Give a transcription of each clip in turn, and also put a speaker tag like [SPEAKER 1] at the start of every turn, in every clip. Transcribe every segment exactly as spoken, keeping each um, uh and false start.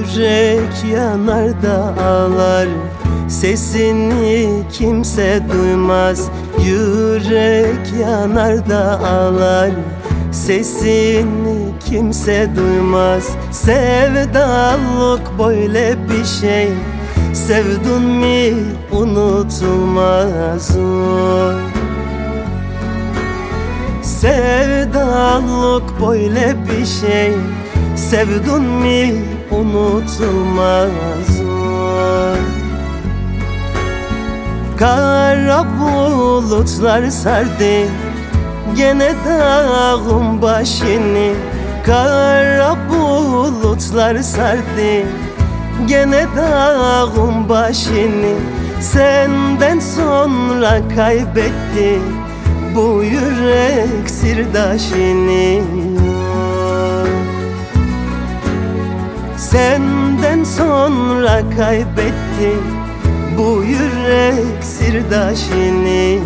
[SPEAKER 1] Yürek yanar da ağlar, sesini kimse duymaz. Yürek yanar da ağlar, sesini kimse duymaz. Sevdalık böyle bir şey, sevdun mi unutulmaz. Sevdalık böyle bir şey, sevdun mi unutulmaz. Kara bulutlar sardı gene dağın başını. Kara bulutlar sardı gene dağın başını. Senden sonra kaybetti bu yürek sırdaşını. Senden sonra kaybetti bu yürek sırdaşını.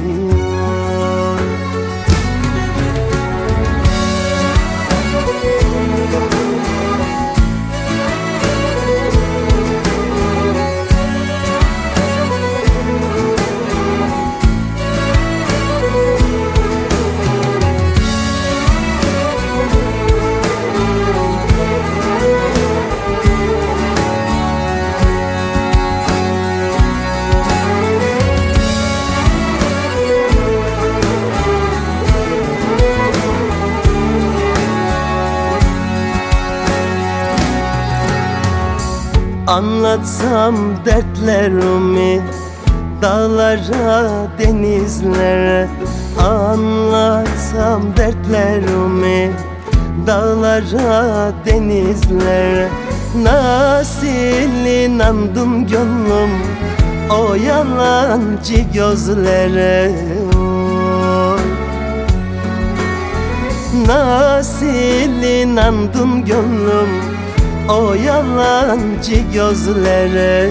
[SPEAKER 1] Anlatsam dertlerimi dağlara, denizlere. Anlatsam dertlerimi dağlara, denizlere. Nasıl inandım gönlüm o yalancı gözlere. Nasıl inandım gönlüm o yalancı gözlere.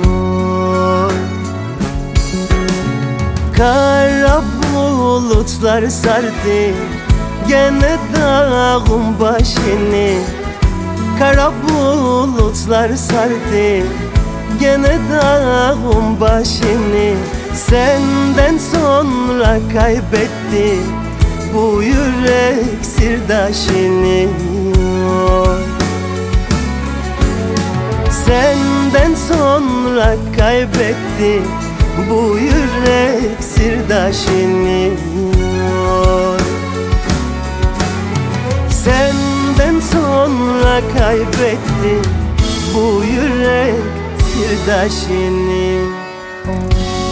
[SPEAKER 1] Kara bulutlar sardı gene dağın başını. Kara bulutlar sardı gene dağın başını. Senden sonra kaybetti bu yürek sırdaşını. Senden sonra kaybetti bu yürek sırdaşını. Senden sonra kaybetti bu yürek sırdaşını.